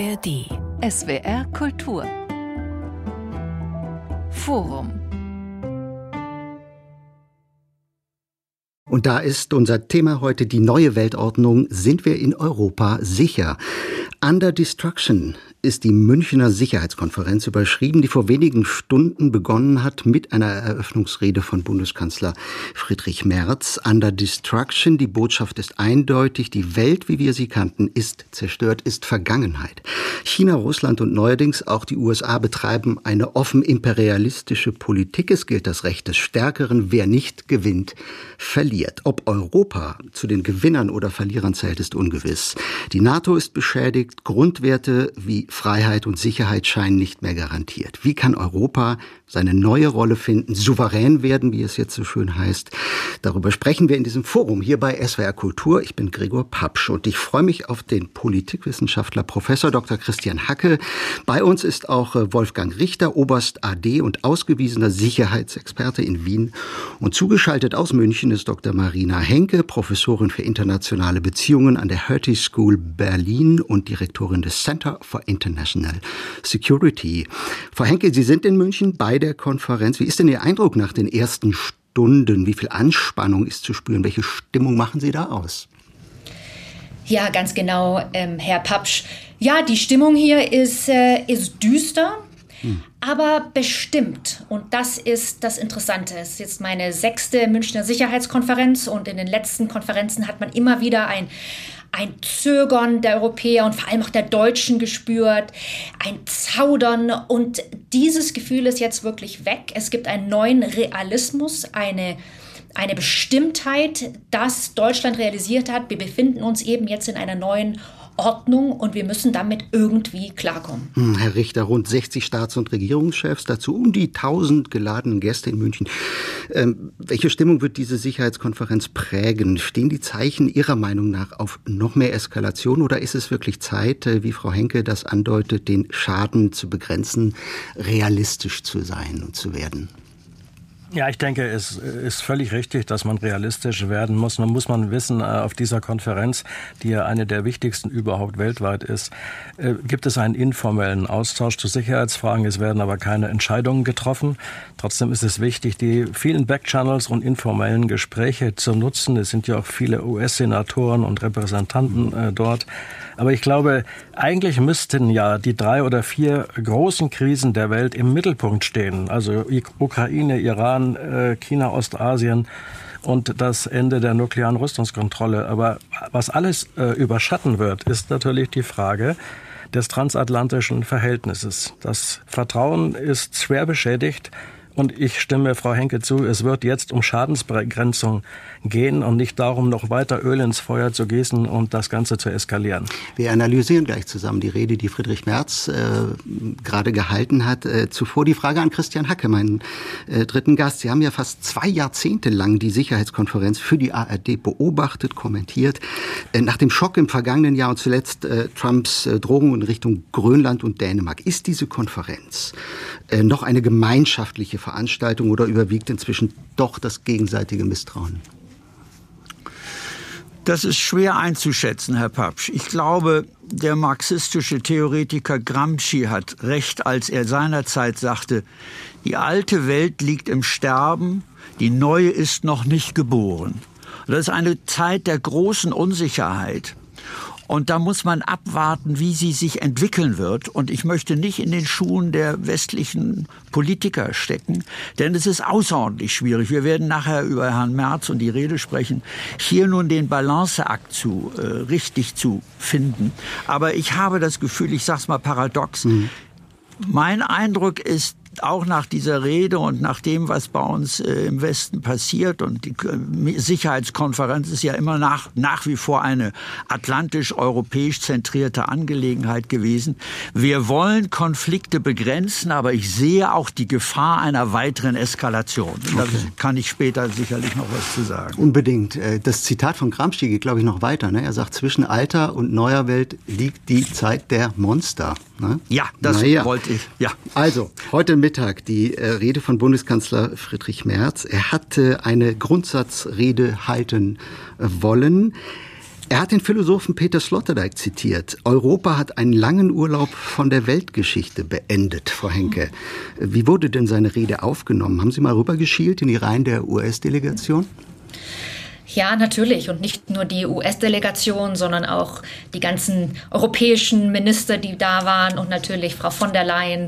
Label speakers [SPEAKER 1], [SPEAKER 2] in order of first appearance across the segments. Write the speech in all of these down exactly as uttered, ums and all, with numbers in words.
[SPEAKER 1] R D. S W R Kultur. Forum.
[SPEAKER 2] Und da ist unser Thema heute die neue Weltordnung. Sind wir in Europa sicher? Under Destruction ist die Münchner Sicherheitskonferenz überschrieben, die vor wenigen Stunden begonnen hat mit einer Eröffnungsrede von Bundeskanzler Friedrich Merz. Under Destruction, die Botschaft ist eindeutig, die Welt, wie wir sie kannten, ist zerstört, ist Vergangenheit. China, Russland und neuerdings auch die U S A betreiben eine offen imperialistische Politik. Es gilt das Recht des Stärkeren. Wer nicht gewinnt, verliert. Ob Europa zu den Gewinnern oder Verlierern zählt, ist ungewiss. Die NATO ist beschädigt, Grundwerte wie Freiheit und Sicherheit scheinen nicht mehr garantiert. Wie kann Europa seine neue Rolle finden, souverän werden, wie es jetzt so schön heißt? Darüber sprechen wir in diesem Forum hier bei S W R Kultur. Ich bin Gregor Papsch und ich freue mich auf den Politikwissenschaftler Professor Doktor Christian Hacke. Bei uns ist auch Wolfgang Richter, Oberst A D und ausgewiesener Sicherheitsexperte in Wien. Und zugeschaltet aus München ist Doktor Marina Henke, Professorin für internationale Beziehungen an der Hertie School Berlin und Direktorin des Center for International Security. Frau Henke, Sie sind in München bei der Konferenz. Wie ist denn Ihr Eindruck nach den ersten Stunden? Wie viel Anspannung ist zu spüren? Welche Stimmung machen Sie da aus?
[SPEAKER 3] Ja, ganz genau, ähm, Herr Papsch. Ja, die Stimmung hier ist, äh, ist düster, hm. aber bestimmt. Und das ist das Interessante. Es ist jetzt meine sechste Münchner Sicherheitskonferenz und in den letzten Konferenzen hat man immer wieder ein Ein Zögern der Europäer und vor allem auch der Deutschen gespürt, ein Zaudern, und dieses Gefühl ist jetzt wirklich weg. Es gibt einen neuen Realismus, eine, eine Bestimmtheit, das Deutschland realisiert hat. Wir befinden uns eben jetzt in einer neuen Ordnung und wir müssen damit irgendwie klarkommen.
[SPEAKER 2] Hm, Herr Richter, rund sechzig Staats- und Regierungschefs, dazu um die tausend geladenen Gäste in München. Ähm, welche Stimmung wird diese Sicherheitskonferenz prägen? Stehen die Zeichen Ihrer Meinung nach auf noch mehr Eskalation oder ist es wirklich Zeit, wie Frau Henke das andeutet, den Schaden zu begrenzen, realistisch zu sein und zu werden?
[SPEAKER 4] Ja, ich denke, es ist völlig richtig, dass man realistisch werden muss. Man muss man wissen, auf dieser Konferenz, die ja eine der wichtigsten überhaupt weltweit ist, gibt es einen informellen Austausch zu Sicherheitsfragen. Es werden aber keine Entscheidungen getroffen. Trotzdem ist es wichtig, die vielen Backchannels und informellen Gespräche zu nutzen. Es sind ja auch viele U S-Senatoren und Repräsentanten äh, dort. Aber ich glaube, eigentlich müssten ja die drei oder vier großen Krisen der Welt im Mittelpunkt stehen. Also Ukraine, Iran, China, Ostasien und das Ende der nuklearen Rüstungskontrolle. Aber was alles äh, überschatten wird, ist natürlich die Frage des transatlantischen Verhältnisses. Das Vertrauen ist schwer beschädigt. Und ich stimme Frau Henke zu, es wird jetzt um Schadensbegrenzung gehen und nicht darum, noch weiter Öl ins Feuer zu gießen und das Ganze zu eskalieren.
[SPEAKER 2] Wir analysieren gleich zusammen die Rede, die Friedrich Merz äh, gerade gehalten hat. Äh, zuvor die Frage an Christian Hacke, meinen äh, dritten Gast. Sie haben ja fast zwei Jahrzehnte lang die Sicherheitskonferenz für die A R D beobachtet, kommentiert. Äh, nach dem Schock im vergangenen Jahr und zuletzt äh, Trumps äh, Drohungen in Richtung Grönland und Dänemark, ist diese Konferenz äh, noch eine gemeinschaftliche Veranstaltung oder überwiegt inzwischen doch das gegenseitige Misstrauen?
[SPEAKER 5] Das ist schwer einzuschätzen, Herr Papsch. Ich glaube, der marxistische Theoretiker Gramsci hat recht, als er seinerzeit sagte, die alte Welt liegt im Sterben, die neue ist noch nicht geboren. Das ist eine Zeit der großen Unsicherheit. Und da muss man abwarten, wie sie sich entwickeln wird. Und ich möchte nicht in den Schuhen der westlichen Politiker stecken, denn es ist außerordentlich schwierig. Wir werden nachher über Herrn Merz und die Rede sprechen, hier nun den Balanceakt zu, äh, richtig zu finden. Aber ich habe das Gefühl, ich sag's mal paradox, mhm. mein Eindruck ist, auch nach dieser Rede und nach dem, was bei uns äh, im Westen passiert, und die äh, Sicherheitskonferenz ist ja immer nach, nach wie vor eine atlantisch-europäisch zentrierte Angelegenheit gewesen. Wir wollen Konflikte begrenzen, aber ich sehe auch die Gefahr einer weiteren Eskalation. Okay. Da kann ich später sicherlich noch was zu sagen.
[SPEAKER 2] Unbedingt. Das Zitat von Gramsci geht, glaube ich, noch weiter. Ne? Er sagt, zwischen alter und neuer Welt liegt die Zeit der Monster. Ne?
[SPEAKER 5] Ja, das
[SPEAKER 2] naja.
[SPEAKER 5] wollte ich. Ja.
[SPEAKER 2] Also, heute Mittag die äh, Rede von Bundeskanzler Friedrich Merz. Er hatte eine Grundsatzrede halten äh, wollen. Er hat den Philosophen Peter Sloterdijk zitiert. Europa hat einen langen Urlaub von der Weltgeschichte beendet, Frau Henke. Wie wurde denn seine Rede aufgenommen? Haben Sie mal rübergeschielt in die Reihen der U S-Delegation?
[SPEAKER 3] Ja, natürlich. Und nicht nur die U S-Delegation, sondern auch die ganzen europäischen Minister, die da waren und natürlich Frau von der Leyen.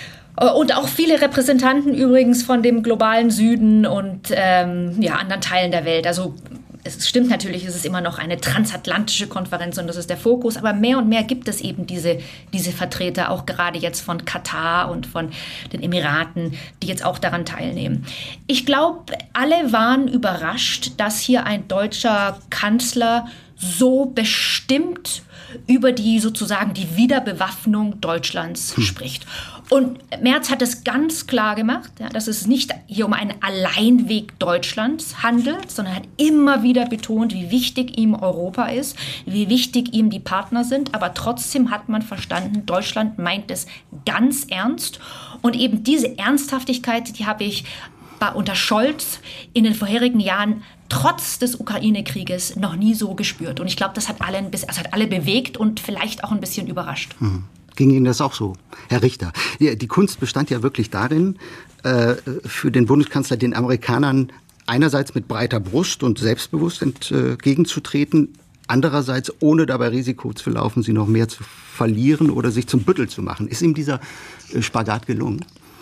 [SPEAKER 3] Und auch viele Repräsentanten übrigens von dem globalen Süden und ähm, ja, anderen Teilen der Welt. Also es stimmt natürlich, es ist immer noch eine transatlantische Konferenz und das ist der Fokus. Aber mehr und mehr gibt es eben diese, diese Vertreter, auch gerade jetzt von Katar und von den Emiraten, die jetzt auch daran teilnehmen. Ich glaube, alle waren überrascht, dass hier ein deutscher Kanzler so bestimmt über die sozusagen die Wiederbewaffnung Deutschlands hm. spricht. Und Merz hat es ganz klar gemacht, ja, dass es nicht hier um einen Alleinweg Deutschlands handelt, sondern hat immer wieder betont, wie wichtig ihm Europa ist, wie wichtig ihm die Partner sind. Aber trotzdem hat man verstanden, Deutschland meint es ganz ernst. Und eben diese Ernsthaftigkeit, die habe ich bei, unter Scholz in den vorherigen Jahren trotz des Ukraine-Krieges noch nie so gespürt. Und ich glaube, das hat alle, ein bisschen, also hat alle bewegt und vielleicht auch ein bisschen überrascht.
[SPEAKER 2] Mhm. Ging Ihnen das auch so, Herr Richter? Die, die Kunst bestand ja wirklich darin, äh, für den Bundeskanzler den Amerikanern einerseits mit breiter Brust und selbstbewusst entgegenzutreten, andererseits ohne dabei Risiko zu laufen, sie noch mehr zu verlieren oder sich zum Büttel zu machen. Ist ihm dieser äh, Spagat gelungen?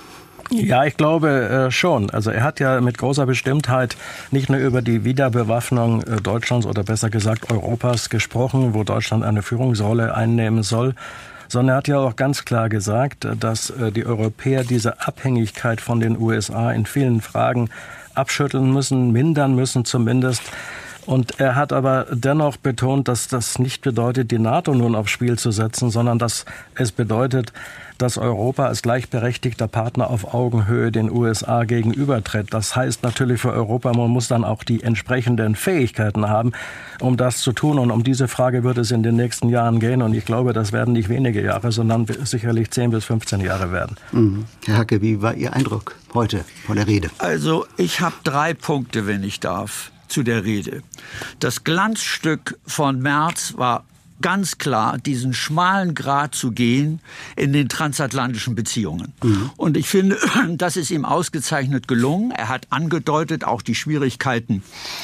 [SPEAKER 4] Ja, ich glaube äh, schon. Also er hat ja mit großer Bestimmtheit nicht nur über die Wiederbewaffnung äh, Deutschlands oder besser gesagt Europas gesprochen, wo Deutschland eine Führungsrolle einnehmen soll, sondern er hat ja auch ganz klar gesagt, dass äh, die Europäer diese Abhängigkeit von den U S A in vielen Fragen abschütteln müssen, mindern müssen zumindest. Und er hat aber dennoch betont, dass das nicht bedeutet, die NATO nun aufs Spiel zu setzen, sondern dass es bedeutet, dass Europa als gleichberechtigter Partner auf Augenhöhe den U S A gegenübertritt. Das heißt natürlich für Europa, man muss dann auch die entsprechenden Fähigkeiten haben, um das zu tun. Und um diese Frage wird es in den nächsten Jahren gehen. Und ich glaube, das werden nicht wenige Jahre, sondern sicherlich zehn bis fünfzehn Jahre werden.
[SPEAKER 2] Mhm. Herr Hacke, wie war Ihr Eindruck heute von der Rede?
[SPEAKER 5] Also ich habe drei Punkte, wenn ich darf, zu der Rede. Das Glanzstück von Merz war ganz klar, diesen schmalen Grat zu gehen in den transatlantischen Beziehungen. Mhm. Und ich finde, das ist ihm ausgezeichnet gelungen. Er hat angedeutet, auch die Schwierigkeiten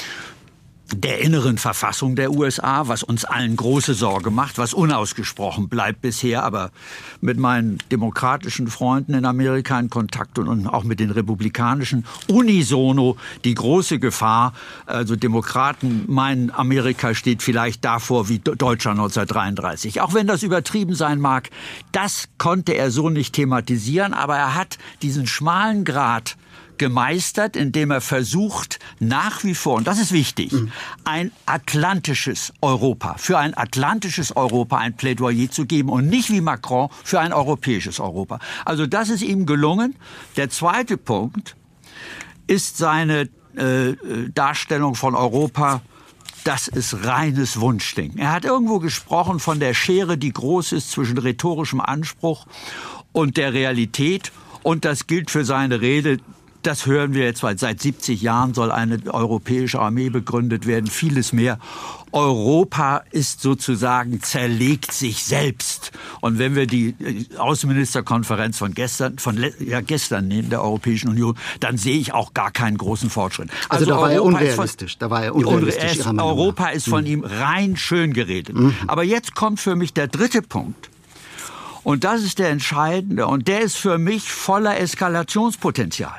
[SPEAKER 5] der inneren Verfassung der U S A, was uns allen große Sorge macht, was unausgesprochen bleibt bisher, aber mit meinen demokratischen Freunden in Amerika in Kontakt und auch mit den republikanischen unisono die große Gefahr, also Demokraten meinen, Amerika steht vielleicht davor wie Deutschland neunzehnhundertdreiunddreißig. Auch wenn das übertrieben sein mag, das konnte er so nicht thematisieren, aber er hat diesen schmalen Grat gemeistert, indem er versucht, nach wie vor, und das ist wichtig, mhm. ein atlantisches Europa, für ein atlantisches Europa ein Plädoyer zu geben und nicht wie Macron für ein europäisches Europa. Also das ist ihm gelungen. Der zweite Punkt ist seine äh, Darstellung von Europa, das ist reines Wunschdenken. Er hat irgendwo gesprochen von der Schere, die groß ist zwischen rhetorischem Anspruch und der Realität, und das gilt für seine Rede. Das hören wir jetzt, weil seit siebzig Jahren soll eine europäische Armee begründet werden, vieles mehr. Europa ist sozusagen, zerlegt sich selbst. Und wenn wir die Außenministerkonferenz von gestern, von ja, gestern nehmen, der Europäischen Union, dann sehe ich auch gar keinen großen Fortschritt.
[SPEAKER 2] Also, also da war er unrealistisch. Da war er unrealistisch.
[SPEAKER 5] Ist, Europa ist von mhm. ihm rein schön geredet. Mhm. Aber jetzt kommt für mich der dritte Punkt. Und das ist der entscheidende. Und der ist für mich voller Eskalationspotenzial.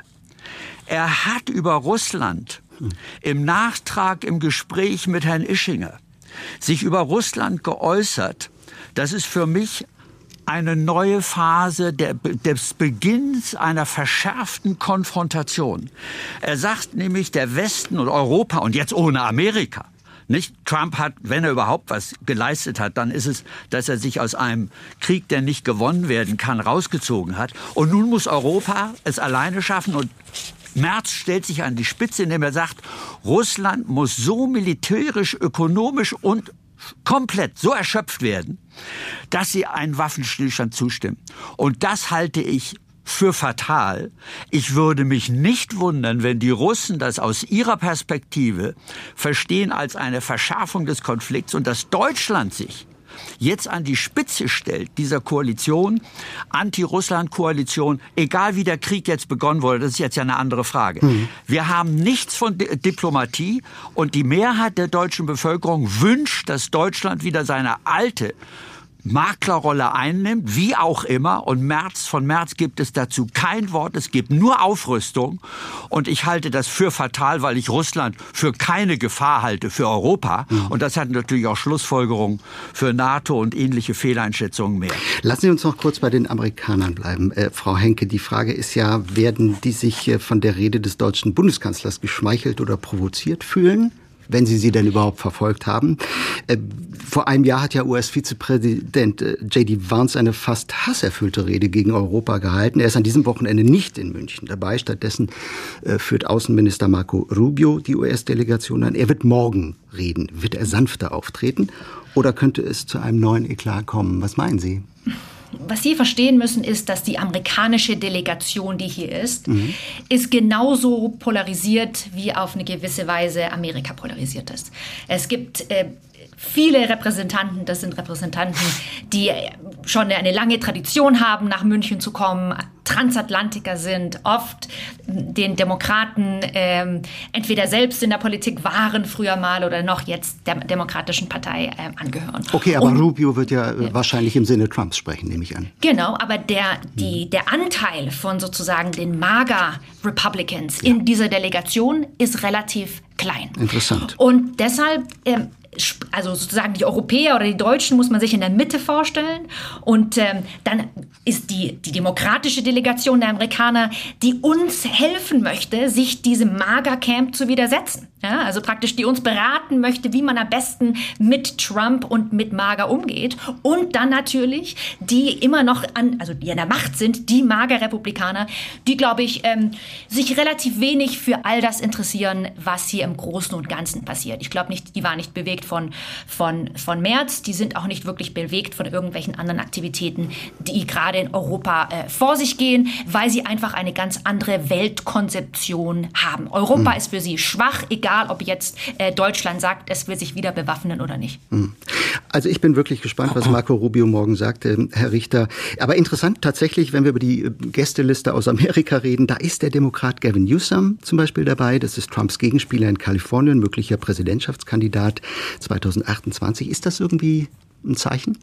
[SPEAKER 5] Er hat über Russland im Nachtrag im Gespräch mit Herrn Ischinger sich über Russland geäußert. Das ist für mich eine neue Phase der, des Beginns einer verschärften Konfrontation. Er sagt nämlich, der Westen und Europa, und jetzt ohne Amerika, nicht? Trump hat, wenn er überhaupt was geleistet hat, dann ist es, dass er sich aus einem Krieg, der nicht gewonnen werden kann, rausgezogen hat. Und nun muss Europa es alleine schaffen. Und Merz stellt sich an die Spitze, indem er sagt, Russland muss so militärisch, ökonomisch und komplett so erschöpft werden, dass sie einen Waffenstillstand zustimmen. Und das halte ich für fatal. Ich würde mich nicht wundern, wenn die Russen das aus ihrer Perspektive verstehen als eine Verschärfung des Konflikts und dass Deutschland sich jetzt an die Spitze stellt, dieser Koalition, Anti-Russland-Koalition, egal wie der Krieg jetzt begonnen wurde, das ist jetzt ja eine andere Frage. Mhm. Wir haben nichts von Di- Diplomatie und die Mehrheit der deutschen Bevölkerung wünscht, dass Deutschland wieder seine alte Maklerrolle einnimmt, wie auch immer. Und Merz, von Merz gibt es dazu kein Wort. Es gibt nur Aufrüstung. Und ich halte das für fatal, weil ich Russland für keine Gefahr halte für Europa. Mhm. Und das hat natürlich auch Schlussfolgerungen für NATO und ähnliche Fehleinschätzungen mehr.
[SPEAKER 2] Lassen Sie uns noch kurz bei den Amerikanern bleiben. Äh, Frau Henke, die Frage ist ja, werden die sich äh, von der Rede des deutschen Bundeskanzlers geschmeichelt oder provoziert fühlen? Wenn Sie sie denn überhaupt verfolgt haben. Äh, vor einem Jahr hat ja U S-Vizepräsident äh, J D Vance eine fast hasserfüllte Rede gegen Europa gehalten. Er ist an diesem Wochenende nicht in München dabei. Stattdessen äh, führt Außenminister Marco Rubio die U S-Delegation an. Er wird morgen reden. Wird er sanfter auftreten? Oder könnte es zu einem neuen Eklat kommen? Was meinen Sie?
[SPEAKER 3] Was Sie verstehen müssen, ist, dass die amerikanische Delegation, die hier ist, mhm. ist genauso polarisiert, wie auf eine gewisse Weise Amerika polarisiert ist. Es gibt äh, viele Repräsentanten, das sind Repräsentanten, die schon eine lange Tradition haben, nach München zu kommen, Transatlantiker sind, oft den Demokraten ähm, entweder selbst in der Politik waren früher mal oder noch jetzt der Demokratischen Partei äh, angehören.
[SPEAKER 2] Okay, aber
[SPEAKER 3] Und,
[SPEAKER 2] Rubio wird ja, ja wahrscheinlich im Sinne Trumps sprechen, nehme ich an.
[SPEAKER 3] Genau, aber der, die, der Anteil von sozusagen den MAGA-Republicans ja. in dieser Delegation ist relativ klein.
[SPEAKER 2] Interessant.
[SPEAKER 3] Und deshalb ähm, also sozusagen die Europäer oder die Deutschen muss man sich in der Mitte vorstellen. Und ähm, dann ist die, die demokratische Delegation der Amerikaner, die uns helfen möchte, sich diesem MAGA-Camp zu widersetzen. Ja, also praktisch, die uns beraten möchte, wie man am besten mit Trump und mit MAGA umgeht. Und dann natürlich die immer noch an, also die an der Macht sind, die MAGA-Republikaner, die, glaube ich, ähm, sich relativ wenig für all das interessieren, was hier im Großen und Ganzen passiert. Ich glaube nicht, die waren nicht bewegt von, von, von Merz, die sind auch nicht wirklich bewegt von irgendwelchen anderen Aktivitäten, die gerade in Europa äh, vor sich gehen, weil sie einfach eine ganz andere Weltkonzeption haben. Europa mhm. ist für sie schwach, egal ob jetzt äh, Deutschland sagt, es will sich wieder bewaffnen oder nicht.
[SPEAKER 2] Also ich bin wirklich gespannt, was Marco Rubio morgen sagt, äh, Herr Richter. Aber interessant tatsächlich, wenn wir über die Gästeliste aus Amerika reden, da ist der Demokrat Gavin Newsom zum Beispiel dabei. Das ist Trumps Gegenspieler in Kalifornien, möglicher Präsidentschaftskandidat zweitausendachtundzwanzig. Ist das irgendwie ein Zeichen?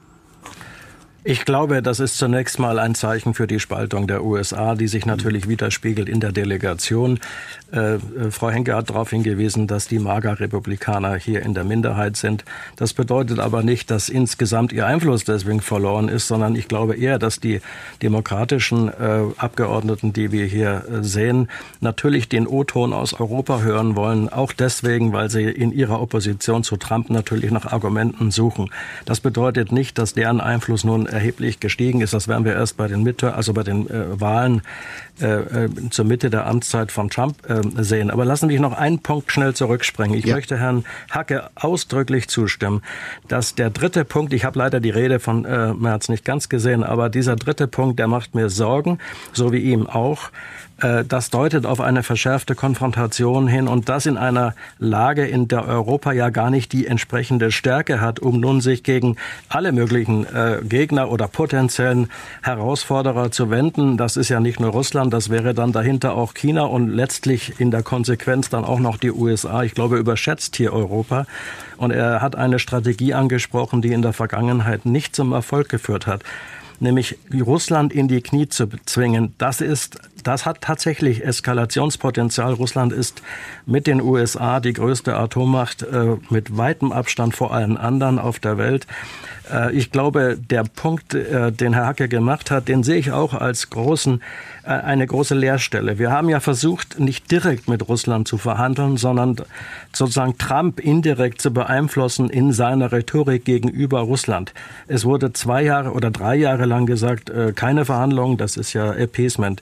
[SPEAKER 4] Ich glaube, das ist zunächst mal ein Zeichen für die Spaltung der U S A, die sich natürlich widerspiegelt in der Delegation. Äh, Frau Henke hat darauf hingewiesen, dass die MAGA-Republikaner hier in der Minderheit sind. Das bedeutet aber nicht, dass insgesamt ihr Einfluss deswegen verloren ist, sondern ich glaube eher, dass die demokratischen äh, Abgeordneten, die wir hier äh, sehen, natürlich den O-Ton aus Europa hören wollen, auch deswegen, weil sie in ihrer Opposition zu Trump natürlich nach Argumenten suchen. Das bedeutet nicht, dass deren Einfluss nun erheblich gestiegen ist. Das werden wir erst bei den Mitte, also bei den äh, Wahlen äh, zur Mitte der Amtszeit von Trump äh, sehen. Aber lassen Sie mich noch einen Punkt schnell zurückspringen. Ich ja. möchte Herrn Hacke ausdrücklich zustimmen, dass der dritte Punkt, ich habe leider die Rede von äh, Merz nicht ganz gesehen, aber dieser dritte Punkt, der macht mir Sorgen, so wie ihm auch. Das deutet auf eine verschärfte Konfrontation hin und das in einer Lage, in der Europa ja gar nicht die entsprechende Stärke hat, um nun sich gegen alle möglichen äh, Gegner oder potenziellen Herausforderer zu wenden. Das ist ja nicht nur Russland, das wäre dann dahinter auch China und letztlich in der Konsequenz dann auch noch die U S A. Ich glaube, überschätzt hier Europa. Und er hat eine Strategie angesprochen, die in der Vergangenheit nicht zum Erfolg geführt hat. Nämlich Russland in die Knie zu zwingen. Das ist, das hat tatsächlich Eskalationspotenzial. Russland ist mit den U S A die größte Atommacht äh, mit weitem Abstand vor allen anderen auf der Welt. Äh, ich glaube, der Punkt, äh, den Herr Hacke gemacht hat, den sehe ich auch als großen, äh, eine große Leerstelle. Wir haben ja versucht, nicht direkt mit Russland zu verhandeln, sondern sozusagen Trump indirekt zu beeinflussen in seiner Rhetorik gegenüber Russland. Es wurde zwei Jahre oder drei Jahre lang gesagt, äh, keine Verhandlungen, das ist ja Appeasement. Dann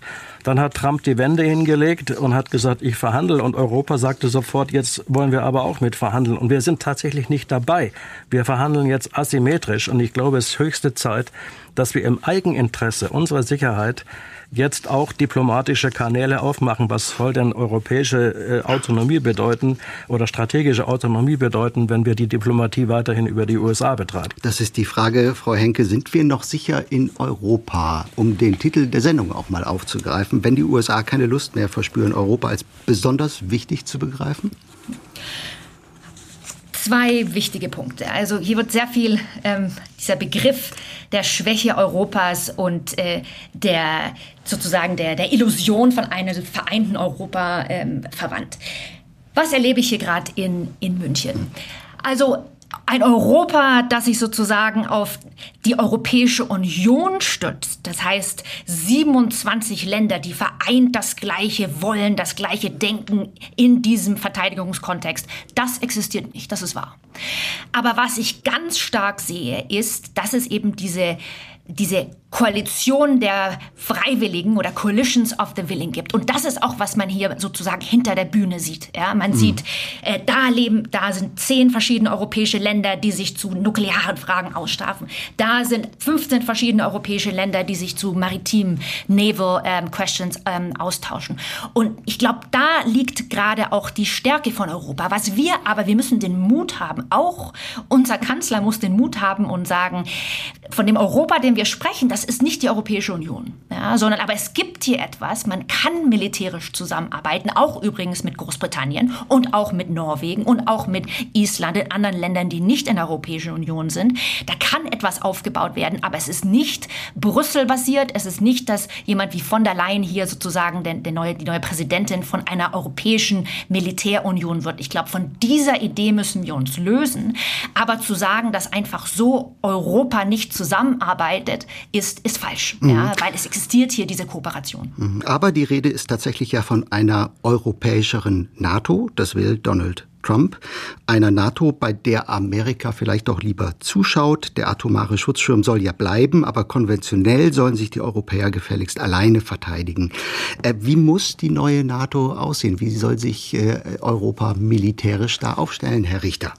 [SPEAKER 4] Dann hat Trump die Wende hingelegt und hat gesagt, ich verhandle. Und Europa sagte sofort, jetzt wollen wir aber auch mit verhandeln. Und wir sind tatsächlich nicht dabei. Wir verhandeln jetzt asymmetrisch. Und ich glaube, es ist höchste Zeit, dass wir im Eigeninteresse unserer Sicherheit jetzt auch diplomatische Kanäle aufmachen. Was soll denn europäische äh, Autonomie bedeuten oder strategische Autonomie bedeuten, wenn wir die Diplomatie weiterhin über die U S A betreiben?
[SPEAKER 2] Das ist die Frage, Frau Henke, sind wir noch sicher in Europa, um den Titel der Sendung auch mal aufzugreifen, wenn die U S A keine Lust mehr verspüren, Europa als besonders wichtig zu begreifen?
[SPEAKER 3] Zwei wichtige Punkte. Also hier wird sehr viel ähm, dieser Begriff der Schwäche Europas und äh, der sozusagen der, der Illusion von einem vereinten Europa ähm, verwandt. Was erlebe ich hier gerade in, in München? Also ein Europa, das sich sozusagen auf die Europäische Union stützt. Das heißt, siebenundzwanzig Länder, die vereint das Gleiche wollen, das Gleiche denken in diesem Verteidigungskontext. Das existiert nicht, das ist wahr. Aber was ich ganz stark sehe, ist, dass es eben diese diese Koalition der Freiwilligen oder Coalitions of the Willing gibt. Und das ist auch, was man hier sozusagen hinter der Bühne sieht. Ja, man mhm. sieht, äh, da leben, da sind zehn verschiedene europäische Länder, die sich zu nuklearen Fragen ausstrafen. Da sind fünfzehn verschiedene europäische Länder, die sich zu maritimen Naval ähm, Questions ähm, austauschen. Und ich glaube, da liegt gerade auch die Stärke von Europa. Was wir aber, wir müssen den Mut haben, auch unser Kanzler muss den Mut haben und sagen, von dem Europa, den wir sprechen, das ist nicht die Europäische Union, ja, sondern aber es gibt hier etwas, man kann militärisch zusammenarbeiten, auch übrigens mit Großbritannien und auch mit Norwegen und auch mit Island, in anderen Ländern, die nicht in der Europäischen Union sind. Da kann etwas aufgebaut werden, aber es ist nicht Brüssel basiert, es ist nicht, dass jemand wie von der Leyen hier sozusagen der, der neue, die neue Präsidentin von einer europäischen Militärunion wird. Ich glaube, von dieser Idee müssen wir uns lösen, aber zu sagen, dass einfach so Europa nicht zusammenarbeitet, ist, ist falsch, mhm. ja, weil es existiert hier diese Kooperation.
[SPEAKER 2] Mhm. Aber die Rede ist tatsächlich ja von einer europäischeren NATO, das will Donald Trump, einer NATO, bei der Amerika vielleicht doch lieber zuschaut. Der atomare Schutzschirm soll ja bleiben, aber konventionell sollen sich die Europäer gefälligst alleine verteidigen. Äh, wie muss die neue NATO aussehen? Wie soll sich äh, Europa militärisch da aufstellen, Herr Richter?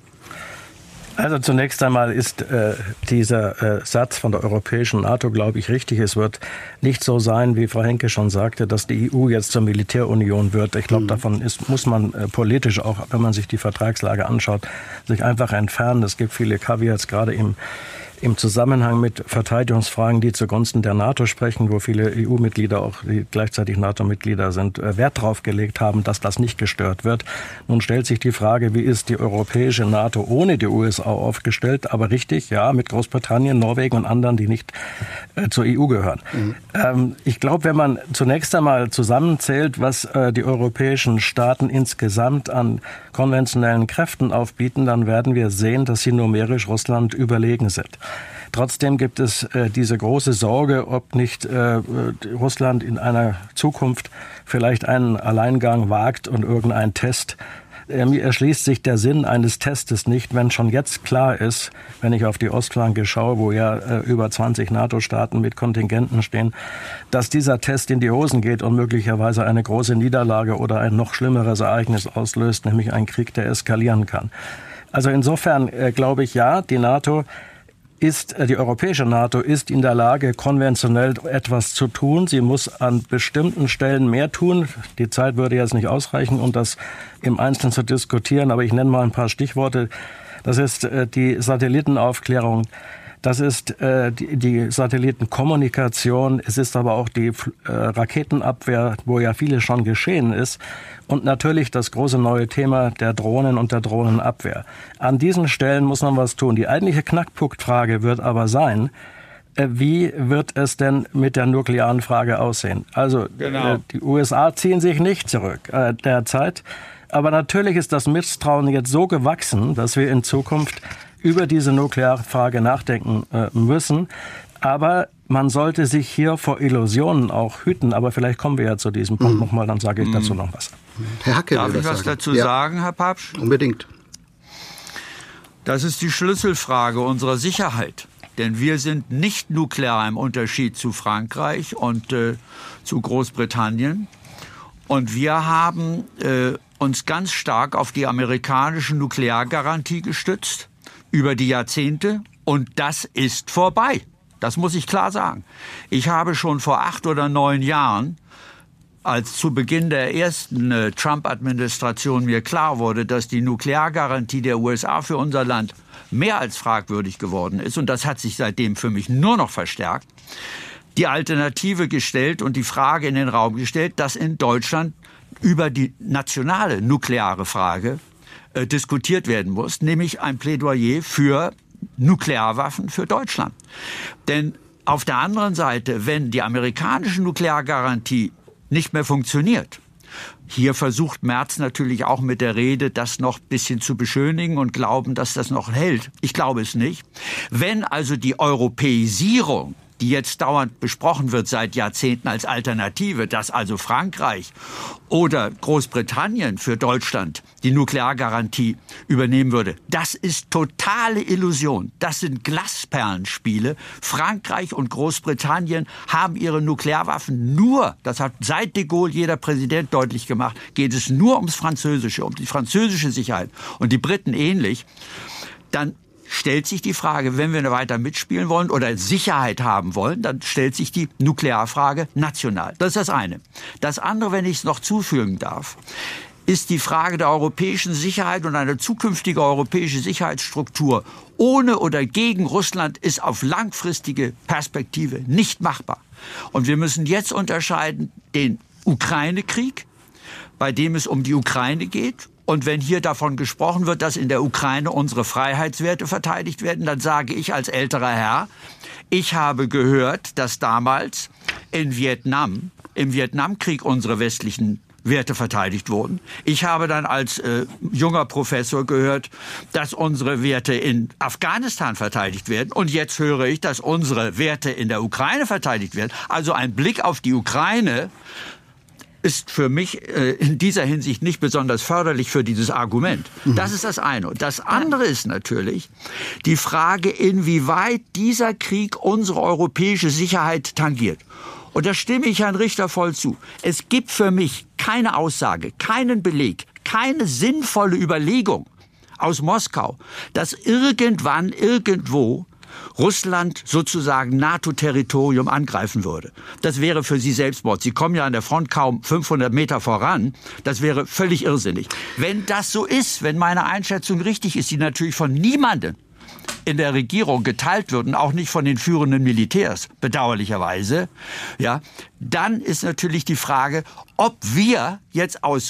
[SPEAKER 4] Also zunächst einmal ist äh, dieser äh, Satz von der europäischen NATO, glaube ich, richtig. Es wird nicht so sein, wie Frau Henke schon sagte, dass die E U jetzt zur Militärunion wird. Ich glaube, mhm. davon ist, muss man äh, politisch auch, wenn man sich die Vertragslage anschaut, sich einfach entfernen. Es gibt viele Caveats, gerade im im Zusammenhang mit Verteidigungsfragen, die zugunsten der NATO sprechen, wo viele E U-Mitglieder auch die gleichzeitig NATO-Mitglieder sind, Wert drauf gelegt haben, dass das nicht gestört wird. Nun stellt sich die Frage, wie ist die europäische NATO ohne die U S A aufgestellt? Aber richtig, ja, mit Großbritannien, Norwegen und anderen, die nicht äh, zur E U gehören. Mhm. Ähm, ich glaube, wenn man zunächst einmal zusammenzählt, was äh, die europäischen Staaten insgesamt an konventionellen Kräften aufbieten, dann werden wir sehen, dass sie numerisch Russland überlegen sind. Trotzdem gibt es äh, diese große Sorge, ob nicht äh, Russland in einer Zukunft vielleicht einen Alleingang wagt und irgendeinen Test. Äh, mir erschließt sich der Sinn eines Testes nicht, wenn schon jetzt klar ist, wenn ich auf die Ostflanke schaue, wo ja äh, über zwanzig NATO-Staaten mit Kontingenten stehen, dass dieser Test in die Hosen geht und möglicherweise eine große Niederlage oder ein noch schlimmeres Ereignis auslöst, nämlich ein Krieg, der eskalieren kann. Also insofern äh, glaube ich, ja, die NATO ist, die europäische NATO ist in der Lage, konventionell etwas zu tun. Sie muss an bestimmten Stellen mehr tun. Die Zeit würde jetzt nicht ausreichen, um das im Einzelnen zu diskutieren, aber ich nenne mal ein paar Stichworte. Das ist die Satellitenaufklärung. Das ist äh, die, die Satellitenkommunikation, es ist aber auch die äh, Raketenabwehr, wo ja vieles schon geschehen ist. Und natürlich das große neue Thema der Drohnen und der Drohnenabwehr. An diesen Stellen muss man was tun. Die eigentliche Knackpunktfrage wird aber sein, äh, wie wird es denn mit der nuklearen Frage aussehen? Also genau. äh, die U S A ziehen sich nicht zurück äh, derzeit. Aber natürlich ist das Misstrauen jetzt so gewachsen, dass wir in Zukunft über diese Nuklearfrage nachdenken äh, müssen. Aber man sollte sich hier vor Illusionen auch hüten. Aber vielleicht kommen wir ja zu diesem Punkt mhm. nochmal, dann sage ich dazu noch was.
[SPEAKER 5] Herr Hacke, darf ich was sagen? dazu ja. sagen, Herr Papsch?
[SPEAKER 2] Unbedingt.
[SPEAKER 5] Das ist die Schlüsselfrage unserer Sicherheit. Denn wir sind nicht nuklear im Unterschied zu Frankreich und äh, zu Großbritannien. Und wir haben äh, uns ganz stark auf die amerikanische Nukleargarantie gestützt über die Jahrzehnte. Und das ist vorbei. Das muss ich klar sagen. Ich habe schon vor acht oder neun Jahren, als zu Beginn der ersten äh, Trump-Administration mir klar wurde, dass die Nukleargarantie der U S A für unser Land mehr als fragwürdig geworden ist, und das hat sich seitdem für mich nur noch verstärkt, die Alternative gestellt und die Frage in den Raum gestellt, dass in Deutschland über die nationale nukleare Frage äh, diskutiert werden muss, nämlich ein Plädoyer für Nuklearwaffen für Deutschland. Denn auf der anderen Seite, wenn die amerikanische Nukleargarantie nicht mehr funktioniert, hier versucht Merz natürlich auch mit der Rede, das noch ein bisschen zu beschönigen und glauben, dass das noch hält. Ich glaube es nicht. Wenn also die Europäisierung, die jetzt dauernd besprochen wird seit Jahrzehnten als Alternative, dass also Frankreich oder Großbritannien für Deutschland die Nukleargarantie übernehmen würde, das ist totale Illusion. Das sind Glasperlenspiele. Frankreich und Großbritannien haben ihre Nuklearwaffen nur, das hat seit de Gaulle jeder Präsident deutlich gemacht, geht es nur ums Französische, um die französische Sicherheit und die Briten ähnlich. Dann stellt sich die Frage, wenn wir weiter mitspielen wollen oder Sicherheit haben wollen, dann stellt sich die Nuklearfrage national. Das ist das eine. Das andere, wenn ich es noch zufügen darf, ist die Frage der europäischen Sicherheit und eine zukünftige europäische Sicherheitsstruktur ohne oder gegen Russland ist auf langfristige Perspektive nicht machbar. Und wir müssen jetzt unterscheiden den Ukraine-Krieg, bei dem es um die Ukraine geht. Und wenn hier davon gesprochen wird, dass in der Ukraine unsere Freiheitswerte verteidigt werden, dann sage ich als älterer Herr, ich habe gehört, dass damals in Vietnam, im Vietnamkrieg unsere westlichen Werte verteidigt wurden. Ich habe dann als äh, junger Professor gehört, dass unsere Werte in Afghanistan verteidigt werden. Und jetzt höre ich, dass unsere Werte in der Ukraine verteidigt werden. Also ein Blick auf die Ukraine ist für mich äh, in dieser Hinsicht nicht besonders förderlich für dieses Argument. Das ist das eine. Und das andere ist natürlich die Frage, inwieweit dieser Krieg unsere europäische Sicherheit tangiert. Und da stimme ich Herrn Richter voll zu. Es gibt für mich keine Aussage, keinen Beleg, keine sinnvolle Überlegung aus Moskau, dass irgendwann, irgendwo Russland sozusagen NATO-Territorium angreifen würde. Das wäre für sie Selbstmord. Sie kommen ja an der Front kaum fünfhundert Meter voran. Das wäre völlig irrsinnig. Wenn das so ist, wenn meine Einschätzung richtig ist, die natürlich von niemandem in der Regierung geteilt wird und auch nicht von den führenden Militärs, bedauerlicherweise, ja, dann ist natürlich die Frage, ob wir jetzt aus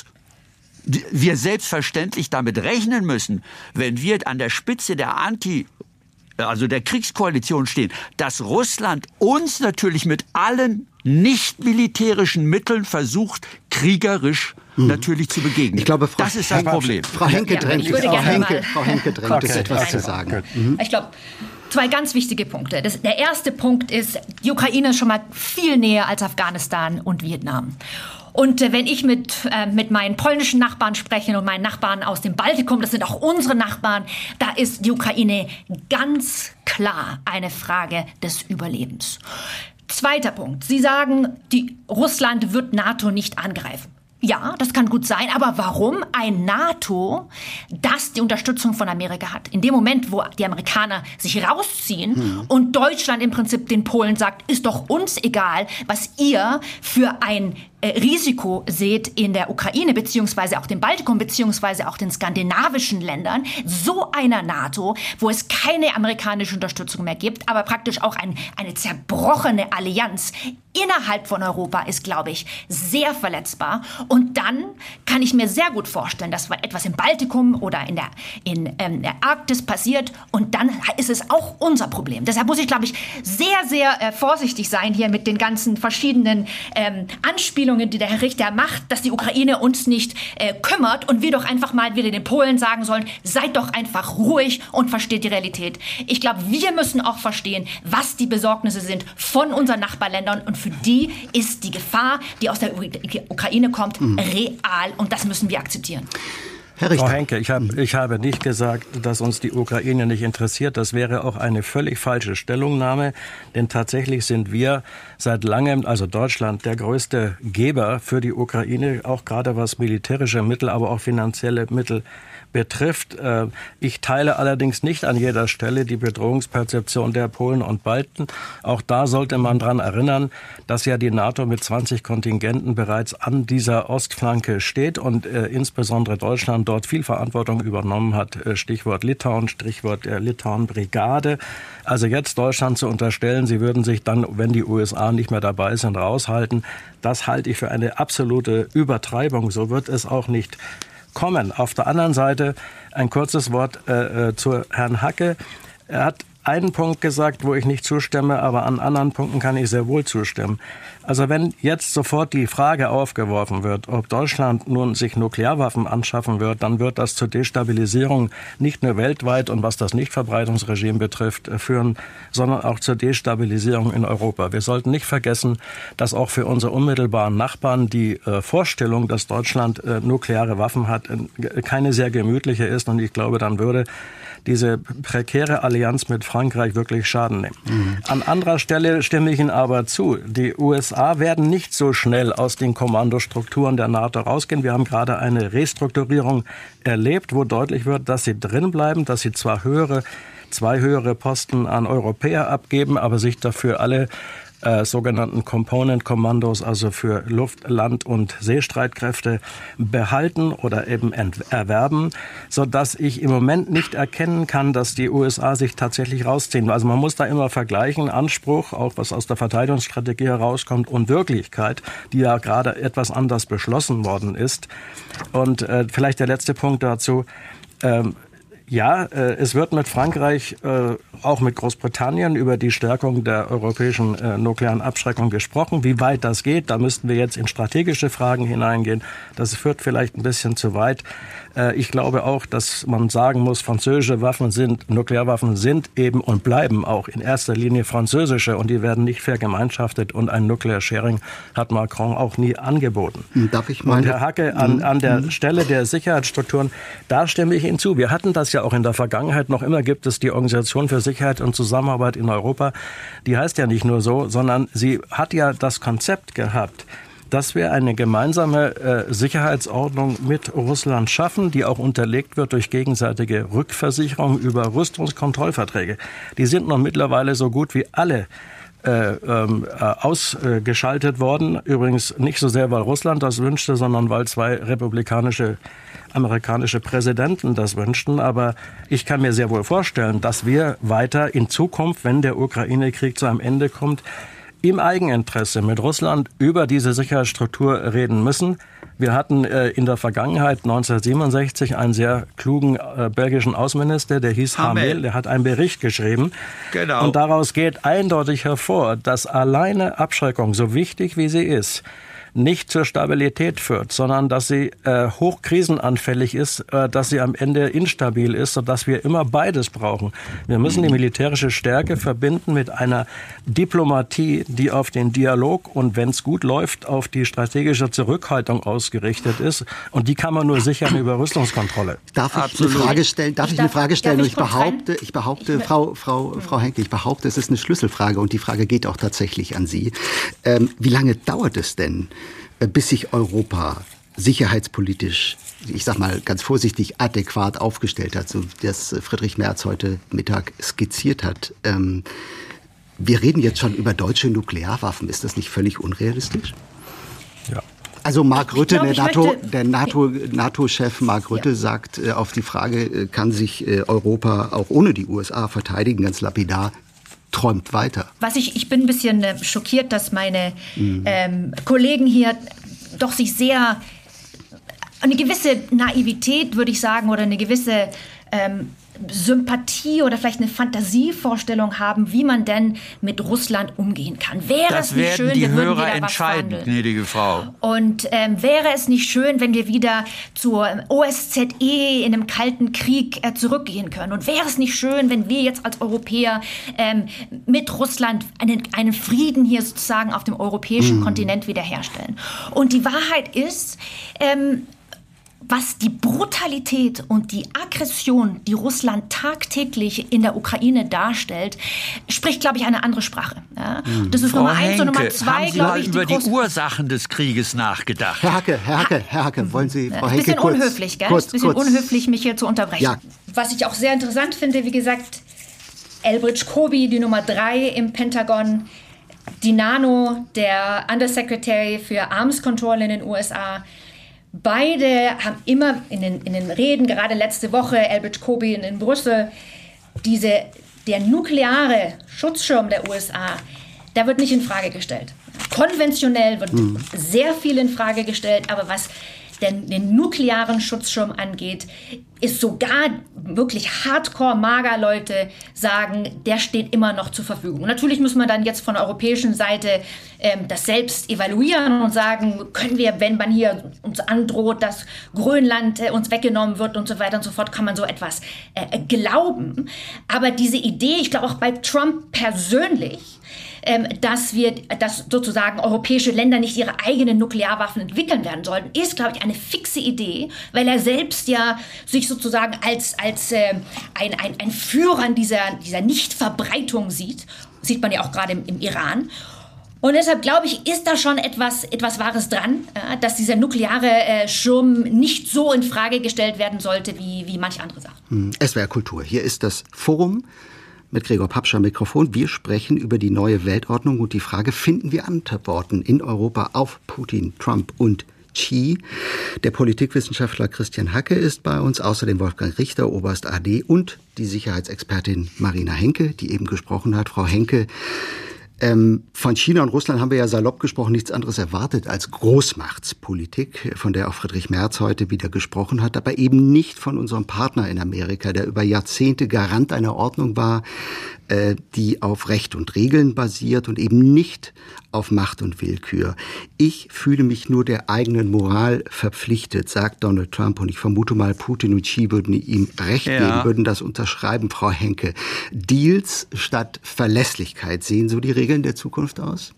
[SPEAKER 5] wir selbstverständlich damit rechnen müssen, wenn wir an der Spitze der Anti- also der Kriegskoalition stehen, dass Russland uns natürlich mit allen nicht militärischen Mitteln versucht, kriegerisch mhm. natürlich zu begegnen.
[SPEAKER 2] Ich glaube, Frau
[SPEAKER 5] das ist das Problem.
[SPEAKER 2] Frau Henke
[SPEAKER 3] ja,
[SPEAKER 2] drängt,
[SPEAKER 3] Frau
[SPEAKER 2] Frau Henke,
[SPEAKER 3] mal,
[SPEAKER 2] Frau Henke drängt
[SPEAKER 3] okay.
[SPEAKER 2] es, etwas zu sagen.
[SPEAKER 3] Mhm. Ich glaube, zwei ganz wichtige Punkte. Das, der erste Punkt ist, die Ukraine ist schon mal viel näher als Afghanistan und Vietnam. Und äh, wenn ich mit, äh, mit meinen polnischen Nachbarn spreche und meinen Nachbarn aus dem Baltikum, das sind auch unsere Nachbarn, da ist die Ukraine ganz klar eine Frage des Überlebens. Zweiter Punkt. Sie sagen, die Russland wird NATO nicht angreifen. Ja, das kann gut sein, aber warum ein NATO, das die Unterstützung von Amerika hat? In dem Moment, wo die Amerikaner sich rausziehen hm. und Deutschland im Prinzip den Polen sagt, ist doch uns egal, was ihr für ein äh, Risiko seht in der Ukraine, beziehungsweise auch dem Baltikum, beziehungsweise auch den skandinavischen Ländern, so einer NATO, wo es keine amerikanische Unterstützung mehr gibt, aber praktisch auch ein, eine zerbrochene Allianz innerhalb von Europa ist, glaube ich, sehr verletzbar. Und dann kann ich mir sehr gut vorstellen, dass etwas im Baltikum oder in der, in, ähm, der Arktis passiert und dann ist es auch unser Problem. Deshalb muss ich, glaube ich, sehr, sehr äh, vorsichtig sein hier mit den ganzen verschiedenen ähm, Anspielungen, die der Herr Richter macht, dass die Ukraine uns nicht äh, kümmert und wir doch einfach mal wieder den Polen sagen sollen, seid doch einfach ruhig und versteht die Realität. Ich glaube, wir müssen auch verstehen, was die Besorgnisse sind von unseren Nachbarländern und für die ist die Gefahr, die aus der Ukraine kommt, mhm. real und das müssen wir akzeptieren.
[SPEAKER 2] Herr Richter.
[SPEAKER 4] Frau Henke, ich, hab, ich habe nicht gesagt, dass uns die Ukraine nicht interessiert. Das wäre auch eine völlig falsche Stellungnahme, denn tatsächlich sind wir seit langem, also Deutschland, der größte Geber für die Ukraine, auch gerade was militärische Mittel, aber auch finanzielle Mittel betrifft. Ich teile allerdings nicht an jeder Stelle die Bedrohungsperzeption der Polen und Balten. Auch da sollte man daran erinnern, dass ja die NATO mit zwanzig Kontingenten bereits an dieser Ostflanke steht und äh, insbesondere Deutschland dort viel Verantwortung übernommen hat. Stichwort Litauen, Stichwort äh, Litauen-Brigade. Also jetzt Deutschland zu unterstellen, sie würden sich dann, wenn die U S A nicht mehr dabei sind, raushalten, das halte ich für eine absolute Übertreibung. So wird es auch nicht kommen. Auf der anderen Seite ein kurzes Wort äh, zu Herrn Hacke. Er hat einen Punkt gesagt, wo ich nicht zustimme, aber an anderen Punkten kann ich sehr wohl zustimmen. Also wenn jetzt sofort die Frage aufgeworfen wird, ob Deutschland nun sich Nuklearwaffen anschaffen wird, dann wird das zur Destabilisierung nicht nur weltweit und was das Nichtverbreitungsregime betrifft führen, sondern auch zur Destabilisierung in Europa. Wir sollten nicht vergessen, dass auch für unsere unmittelbaren Nachbarn die äh, Vorstellung, dass Deutschland äh, nukleare Waffen hat, äh, keine sehr gemütliche ist. Und ich glaube, dann würde diese prekäre Allianz mit Frankreich wirklich Schaden nehmen. Mhm. An anderer Stelle stimme ich Ihnen aber zu. Die U S A werden nicht so schnell aus den Kommandostrukturen der NATO rausgehen. Wir haben gerade eine Restrukturierung erlebt, wo deutlich wird, dass sie drin bleiben, dass sie zwar höhere, zwei höhere Posten an Europäer abgeben, aber sich dafür alle Äh, sogenannten Component-Kommandos, also für Luft-, Land- und Seestreitkräfte behalten oder eben erwerben, sodass ich im Moment nicht erkennen kann, dass die U S A sich tatsächlich rausziehen. Also man muss da immer vergleichen, Anspruch, auch was aus der Verteidigungsstrategie herauskommt, und Wirklichkeit, die ja gerade etwas anders beschlossen worden ist. Und äh, vielleicht der letzte Punkt dazu. Ähm, Ja, äh, es wird mit Frankreich, äh, auch mit Großbritannien über die Stärkung der europäischen äh, nuklearen Abschreckung gesprochen. Wie weit das geht, da müssten wir jetzt in strategische Fragen hineingehen. Das führt vielleicht ein bisschen zu weit. Äh, ich glaube auch, dass man sagen muss, französische Waffen sind, Nuklearwaffen sind eben und bleiben auch in erster Linie französische und die werden nicht vergemeinschaftet und ein Nuclear Sharing hat Macron auch nie angeboten.
[SPEAKER 2] Darf ich mal?
[SPEAKER 4] Und Herr Hacke, an, an der mhm. Stelle der Sicherheitsstrukturen, da stimme ich Ihnen zu. Wir hatten das ja auch in der Vergangenheit. Noch immer gibt es die Organisation für Sicherheit und Zusammenarbeit in Europa. Die heißt ja nicht nur so, sondern sie hat ja das Konzept gehabt, dass wir eine gemeinsame äh, Sicherheitsordnung mit Russland schaffen, die auch unterlegt wird durch gegenseitige Rückversicherung über Rüstungskontrollverträge. Die sind noch mittlerweile so gut wie alle Äh, äh, ausgeschaltet worden. Übrigens nicht so sehr, weil Russland das wünschte, sondern weil zwei republikanische amerikanische Präsidenten das wünschten. Aber ich kann mir sehr wohl vorstellen, dass wir weiter in Zukunft, wenn der Ukraine-Krieg zu einem Ende kommt, im Eigeninteresse mit Russland über diese Sicherheitsstruktur reden müssen. Wir hatten äh, in der Vergangenheit neunzehnhundertsiebenundsechzig einen sehr klugen äh, belgischen Außenminister, der hieß Hamel, der hat einen Bericht geschrieben. Genau. Und daraus geht eindeutig hervor, dass alleine Abschreckung, so wichtig wie sie ist, nicht zur Stabilität führt, sondern dass sie äh, hochkrisenanfällig ist, äh, dass sie am Ende instabil ist, sodass wir immer beides brauchen. Wir müssen die militärische Stärke verbinden mit einer Diplomatie, die auf den Dialog und, wenn es gut läuft, auf die strategische Zurückhaltung ausgerichtet ist. Und die kann man nur sichern über Rüstungskontrolle.
[SPEAKER 2] Darf ich Absolut. eine Frage stellen? Darf ich, ich darf, eine Frage stellen? Ich, ich behaupte, ich behaupte, ich Frau, Frau, Frau Henke, ich behaupte, es ist eine Schlüsselfrage und die Frage geht auch tatsächlich an Sie. Ähm, wie lange dauert es denn, bis sich Europa sicherheitspolitisch, ich sag mal ganz vorsichtig, adäquat aufgestellt hat, so das Friedrich Merz heute Mittag skizziert hat? Ähm, wir reden jetzt schon über deutsche Nuklearwaffen. Ist das nicht völlig unrealistisch?
[SPEAKER 4] Ja.
[SPEAKER 2] Also Mark Rutte,
[SPEAKER 3] glaub,
[SPEAKER 2] der NATO,
[SPEAKER 3] möchte,
[SPEAKER 2] der NATO, NATO-Chef Mark Rutte ja. sagt äh, auf die Frage, äh, kann sich äh, Europa auch ohne die U S A verteidigen, ganz lapidar, träumt weiter.
[SPEAKER 3] Was ich, ich bin ein bisschen äh, schockiert, dass meine mhm. ähm, Kollegen hier doch sich sehr, eine gewisse Naivität, würde ich sagen, oder eine gewisse ähm, Sympathie oder vielleicht eine Fantasievorstellung haben, wie man denn mit Russland umgehen kann. Wäre
[SPEAKER 5] das
[SPEAKER 3] es nicht schön,
[SPEAKER 5] die
[SPEAKER 3] wir würden
[SPEAKER 5] Hörer
[SPEAKER 3] wieder
[SPEAKER 5] entscheiden,
[SPEAKER 3] was
[SPEAKER 5] gnädige Frau.
[SPEAKER 3] Und ähm, wäre es nicht schön, wenn wir wieder zur O S Z E in einem kalten Krieg äh, zurückgehen können? Und wäre es nicht schön, wenn wir jetzt als Europäer ähm, mit Russland einen, einen Frieden hier sozusagen auf dem europäischen mhm. Kontinent wiederherstellen? Und die Wahrheit ist, ähm, was die Brutalität und die Aggression, die Russland tagtäglich in der Ukraine darstellt, spricht, glaube ich, eine andere Sprache. Ja? Das ist
[SPEAKER 5] Frau
[SPEAKER 3] Nummer eins
[SPEAKER 5] Henke,
[SPEAKER 3] und Nummer zwei, glaube ich,
[SPEAKER 5] über
[SPEAKER 3] die,
[SPEAKER 5] die Ursachen des Krieges nachgedacht.
[SPEAKER 2] Herr Hacke, Herr Hacke, Herr Hacke, wollen Sie, Frau Henke,
[SPEAKER 3] bisschen
[SPEAKER 2] kurz,
[SPEAKER 3] unhöflich, gell?
[SPEAKER 2] kurz,
[SPEAKER 3] bisschen
[SPEAKER 2] kurz.
[SPEAKER 3] unhöflich, mich hier zu unterbrechen.
[SPEAKER 2] Ja.
[SPEAKER 3] Was ich auch sehr interessant finde, wie gesagt, Elbridge Colby, die Nummer drei im Pentagon, Dinano, der Undersecretary für Arms Control in den U S A. Beide haben immer in den, in den Reden, gerade letzte Woche, Elbridge Colby in, in Brüssel, diese, der nukleare Schutzschirm der U S A, der wird nicht in Frage gestellt. Konventionell wird mhm. sehr viel in Frage gestellt, aber was den, den nuklearen Schutzschirm angeht, ist sogar wirklich Hardcore-Mager-Leute sagen, der steht immer noch zur Verfügung. Natürlich muss man dann jetzt von der europäischen Seite ähm, das selbst evaluieren und sagen, können wir, wenn man hier uns androht, dass Grönland äh, uns weggenommen wird und so weiter und so fort, kann man so etwas äh, glauben. Aber diese Idee, ich glaube auch bei Trump persönlich, ähm, dass wir, dass sozusagen europäische Länder nicht ihre eigenen Nuklearwaffen entwickeln werden sollten, ist, glaube ich, eine fixe Idee, weil er selbst ja sich sozusagen als, als äh, ein, ein, ein Führer dieser, dieser Nichtverbreitung sieht. Sieht man ja auch gerade im, im Iran. Und deshalb, glaube ich, ist da schon etwas, etwas Wahres dran, äh, dass dieser nukleare äh, Schirm nicht so in Frage gestellt werden sollte, wie, wie manche andere Sachen.
[SPEAKER 2] Hm, S W R Kultur. Hier ist das Forum mit Gregor Papsch am Mikrofon. Wir sprechen über die neue Weltordnung und die Frage, finden wir Antworten in Europa auf Putin, Trump und Xi. Der Politikwissenschaftler Christian Hacke ist bei uns, außerdem Wolfgang Richter, Oberst A D und die Sicherheitsexpertin Marina Henke, die eben gesprochen hat. Frau Henke, Ähm, von China und Russland haben wir ja salopp gesprochen nichts anderes erwartet als Großmachtspolitik, von der auch Friedrich Merz heute wieder gesprochen hat, aber eben nicht von unserem Partner in Amerika, der über Jahrzehnte Garant einer Ordnung war, äh, die auf Recht und Regeln basiert und eben nicht auf Macht und Willkür. Ich fühle mich nur der eigenen Moral verpflichtet, sagt Donald Trump, und ich vermute mal, Putin und Xi würden ihm recht ja. geben, würden das unterschreiben, Frau Henke. Deals statt Verlässlichkeit, sehen so die Regeln der Zukunft aus?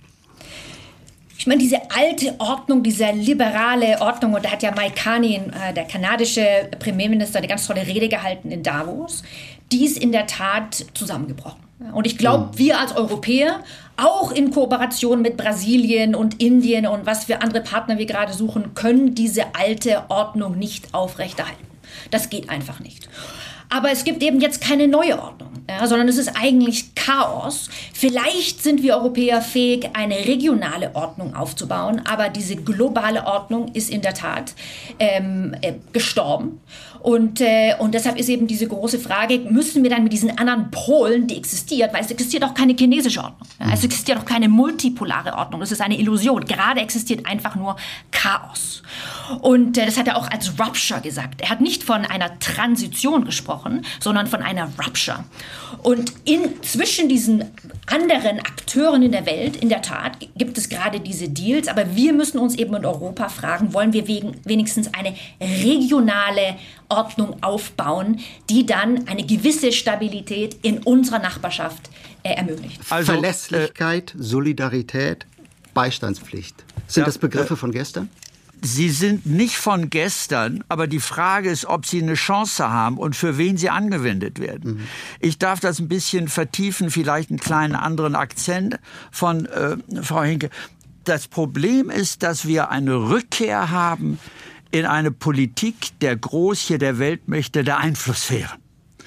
[SPEAKER 3] Ich meine, diese alte Ordnung, diese liberale Ordnung, und da hat ja Mike Carney, der kanadische Premierminister, eine ganz tolle Rede gehalten in Davos, die ist in der Tat zusammengebrochen. Und ich glaube, wir als Europäer, auch in Kooperation mit Brasilien und Indien und was für andere Partner wir gerade suchen, können diese alte Ordnung nicht aufrechterhalten. Das geht einfach nicht. Aber es gibt eben jetzt keine neue Ordnung, ja, sondern es ist eigentlich Chaos. Vielleicht sind wir Europäer fähig, eine regionale Ordnung aufzubauen, aber diese globale Ordnung ist in der Tat ähm, äh, gestorben. Und, äh, und deshalb ist eben diese große Frage, müssen wir dann mit diesen anderen Polen, die existiert, weil es existiert auch keine chinesische Ordnung, ja, es existiert auch keine multipolare Ordnung, das ist eine Illusion. Gerade existiert einfach nur Chaos. Und äh, das hat er auch als Rupture gesagt. Er hat nicht von einer Transition gesprochen, sondern von einer Rupture. Und in, zwischen diesen anderen Akteuren in der Welt, in der Tat, gibt es gerade diese Deals, aber wir müssen uns eben in Europa fragen, wollen wir wegen, wenigstens eine regionale Ordnung aufbauen, die dann eine gewisse Stabilität in unserer Nachbarschaft äh, ermöglicht.
[SPEAKER 2] Also, Verlässlichkeit, äh, Solidarität, Beistandspflicht. Sind ja, das Begriffe äh, von gestern?
[SPEAKER 5] Sie sind nicht von gestern, aber die Frage ist, ob sie eine Chance haben und für wen sie angewendet werden. Mhm. Ich darf das ein bisschen vertiefen, vielleicht einen kleinen anderen Akzent von äh, Frau Henke. Das Problem ist, dass wir eine Rückkehr haben in eine Politik der Großmächte, der Weltmächte, der Einflusssphären.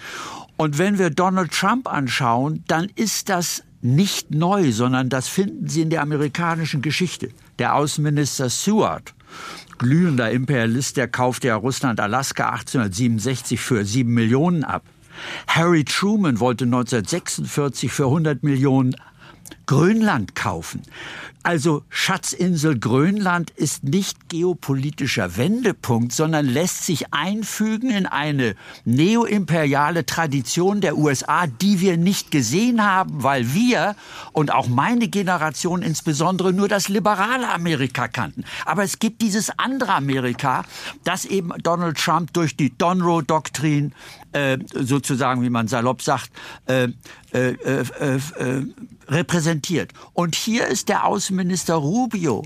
[SPEAKER 5] Und wenn wir Donald Trump anschauen, dann ist das nicht neu, sondern das finden Sie in der amerikanischen Geschichte. Der Außenminister Seward, glühender Imperialist, der kaufte ja Russland Alaska achtzehnhundertsiebenundsechzig für sieben Millionen ab. Harry Truman wollte neunzehnhundertsechsundvierzig für hundert Millionen Grönland kaufen. Also Schatzinsel Grönland ist nicht geopolitischer Wendepunkt, sondern lässt sich einfügen in eine neoimperiale Tradition der U S A, die wir nicht gesehen haben, weil wir und auch meine Generation insbesondere nur das liberale Amerika kannten. Aber es gibt dieses andere Amerika, das eben Donald Trump durch die Donroe-Doktrin äh, sozusagen, wie man salopp sagt, äh, äh, äh, äh, repräsentiert. Und hier ist der Außenminister Rubio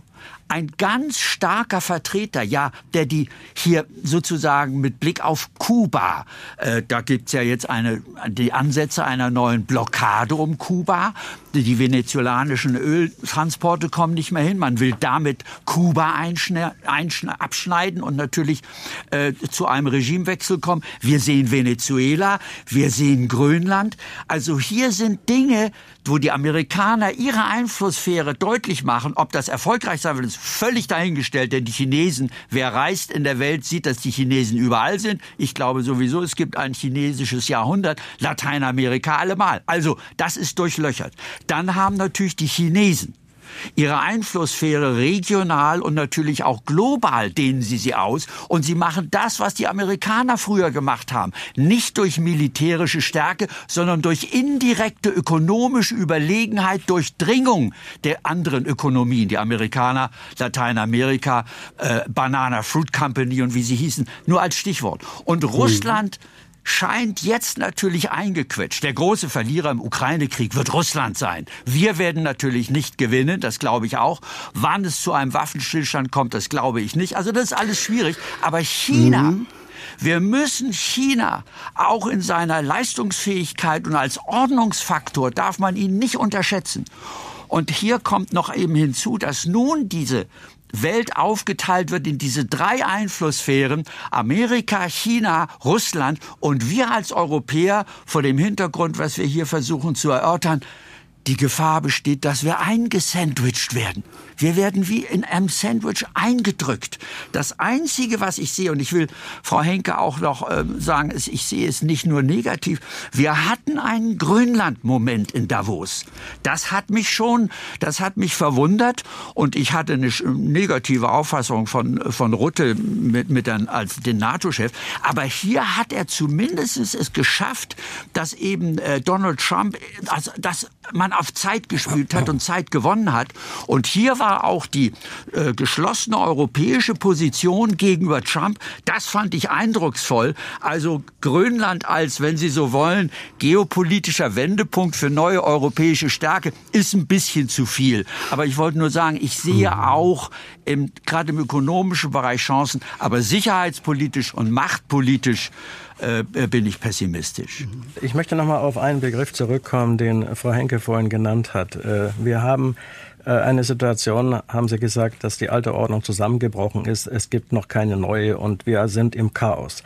[SPEAKER 5] ein ganz starker Vertreter, ja, der die hier sozusagen mit Blick auf Kuba, äh, da gibt's ja jetzt eine, die Ansätze einer neuen Blockade um Kuba. Die venezolanischen Öltransporte kommen nicht mehr hin. Man will damit Kuba einschne- einschne- abschneiden und natürlich äh, zu einem Regimewechsel kommen. Wir sehen Venezuela, wir sehen Grönland. Also hier sind Dinge, wo die Amerikaner ihre Einflusssphäre deutlich machen. Ob das erfolgreich sein wird, ist völlig dahingestellt. Denn die Chinesen, wer reist in der Welt, sieht, dass die Chinesen überall sind. Ich glaube sowieso, es gibt ein chinesisches Jahrhundert. Lateinamerika allemal. Also das ist durchlöchert. Dann haben natürlich die Chinesen ihre Einflusssphäre regional und natürlich auch global, dehnen sie sie aus. Und sie machen das, was die Amerikaner früher gemacht haben. Nicht durch militärische Stärke, sondern durch indirekte ökonomische Überlegenheit, Durchdringung der anderen Ökonomien. Die Amerikaner, Lateinamerika, äh, Banana Fruit Company und wie sie hießen, nur als Stichwort. Und Russland scheint jetzt natürlich eingequetscht. Der große Verlierer im Ukraine-Krieg wird Russland sein. Wir werden natürlich nicht gewinnen, das glaube ich auch. Wann es zu einem Waffenstillstand kommt, das glaube ich nicht. Also das ist alles schwierig. Aber China, mhm. wir müssen China auch in seiner Leistungsfähigkeit und als Ordnungsfaktor darf man ihn nicht unterschätzen. Und hier kommt noch eben hinzu, dass nun diese Welt aufgeteilt wird in diese drei Einflusssphären, Amerika, China, Russland, und wir als Europäer vor dem Hintergrund, was wir hier versuchen zu erörtern, die Gefahr besteht, dass wir eingesandwiched werden. Wir werden wie in einem Sandwich eingedrückt. Das Einzige, was ich sehe, und ich will Frau Henke auch noch äh, sagen, ich sehe es nicht nur negativ, wir hatten einen Grönland-Moment in Davos. Das hat mich schon, das hat mich verwundert, und ich hatte eine negative Auffassung von, von Rutte mit, mit den, als den NATO-Chef. Aber hier hat er zumindest es geschafft, dass eben äh, Donald Trump, also, dass man auf Zeit gespielt hat und Zeit gewonnen hat. Und hier war auch die äh, geschlossene europäische Position gegenüber Trump, das fand ich eindrucksvoll. Also Grönland als, wenn Sie so wollen, geopolitischer Wendepunkt für neue europäische Stärke ist ein bisschen zu viel. Aber ich wollte nur sagen, ich sehe auch im, gerade im ökonomischen Bereich Chancen, aber sicherheitspolitisch und machtpolitisch äh, bin ich pessimistisch.
[SPEAKER 4] Ich möchte noch mal auf einen Begriff zurückkommen, den Frau Henke vorhin genannt hat. Wir haben eine Situation, haben Sie gesagt, dass die alte Ordnung zusammengebrochen ist. Es gibt noch keine neue und wir sind im Chaos.